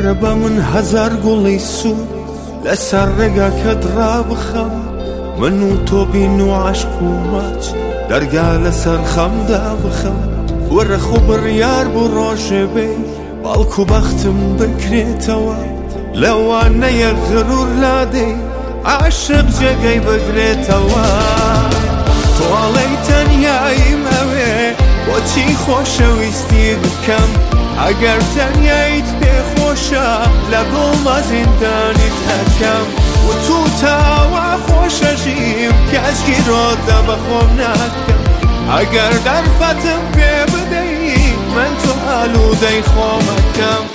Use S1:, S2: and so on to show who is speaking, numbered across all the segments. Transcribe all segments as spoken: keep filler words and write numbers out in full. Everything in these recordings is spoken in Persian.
S1: وەرە بە من هەزار گوڵی سوود لەسەر ڕێگاکەت ڕابخەم من و تۆ بین و عاشق و ماچ دەرگا لەسەر خەمدا بخەم وەرە خۆ بڕیار بوو ڕۆژێ بێ باڵکو بەختم بکرێتەوە لەوانەیە غرور لادەی عاشق جێگەی بگرێتەوە تۆڵەی تەنیاییم هەوێ بۆچی خۆشەویستی بکەم ئەگەر تەنیایت پێخۆشە لە گۆڵما زیندانیت هەکەم و تو تاوا خۆشەژیم کەچکی ڕۆدە بەخۆم ناکەم ئەگەر دەرفەتم پێ بدەی من تۆ ئالوودەی خۆمەکەم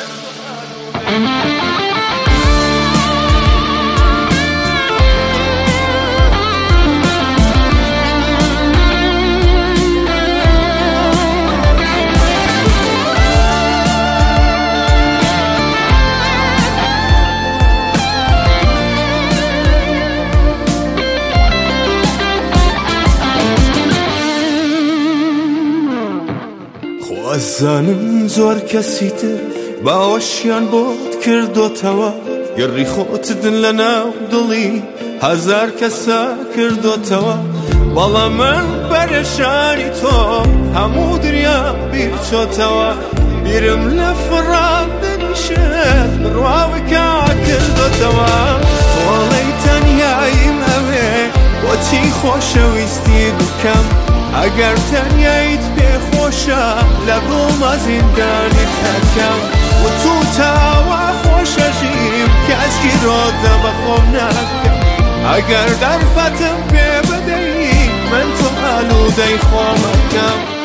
S1: ئەزانم زۆر کەسی تر باوەشیان بۆت کردۆتەوە گەڕی خۆتت لە ناو دڵی هەزار کەسە کردۆتەوە بەڵام من پەرێشانی تۆ هەموو دنیا بیر چۆتەوە بیرم لە فڕان دەنیشێت بڕواوەکە کردۆتەوە تۆڵەی تەنیاییم هەوێ بۆچی خۆشەویستی بکەم ئەگەر تەنیایت پێخۆشە لە گۆڵما زیندانیت هەکەم و تو تاوا خۆشەژیم کەچکی ڕۆدە بەخۆم ناکەم ئەگەر دەرفەتم پێ بدەی من تۆ ئالوودەی خۆمەکەم